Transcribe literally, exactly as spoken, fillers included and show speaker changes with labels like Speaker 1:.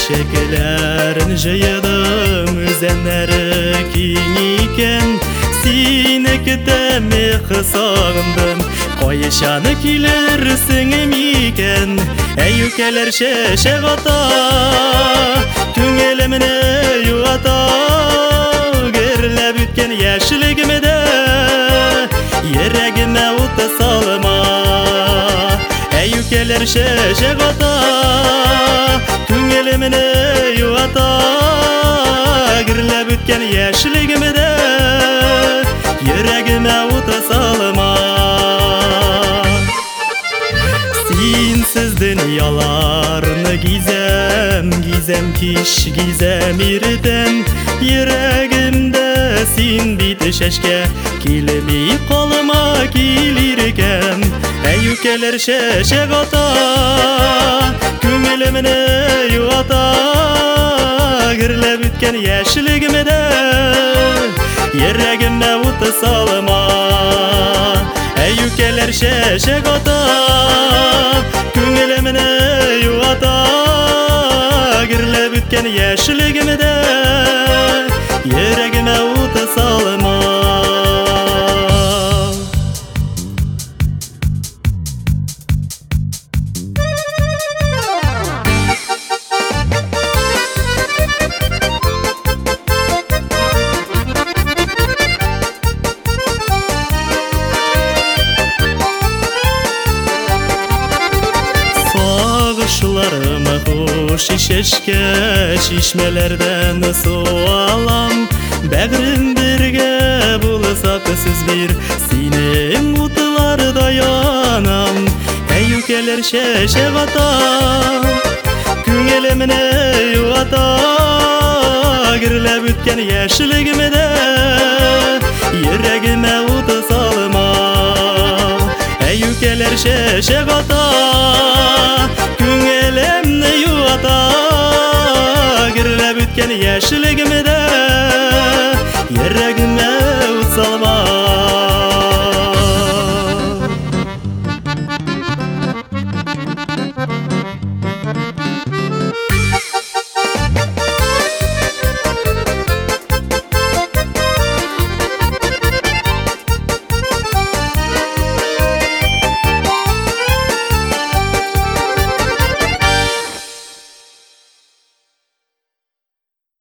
Speaker 1: Чәшекелерін жыйдым, үзәннәре киң икән. Сине көтәме сагындым, кайчан килерсең микән? Әйүкәләр чәчәк ата, күңелемне юата. Гөрләп үткән яшьлегемдә йөрәгемә ут салма. Әйүкәләр чәчәк ата, күңелемне юата. Гөрләп үткән яшьлегемдә йөрәгемә ут салма. Синсез дөньяларны гизәм, гизәм кич, гизәм иртән. Йөрәгемдә син бит чәчкә, килми калма килиркән. Әйүкәләр чәчәк ата, күңелемне юата. Гөрләп үткән яшьлегемдә йөрәгемә ут салма. Әйүкәләр чәчәк ата, күңелемне юата. Гөрләп үткән яшьлегемдә йөрәгемә ут салма. Сагышларыма хуш чәчкә, чишмәләрдән су алам. Бәгърем бергә булсак сез бир, синең утларда янам. Әйүкәләр чәчәк ата, күңелемне юата. Гөрләп үткән яшьлегемдә йөрәгемә ут салма. Әйүкәләр чәчәк ата, күңелемне юата. Гөрләп үткән яшьлегемдә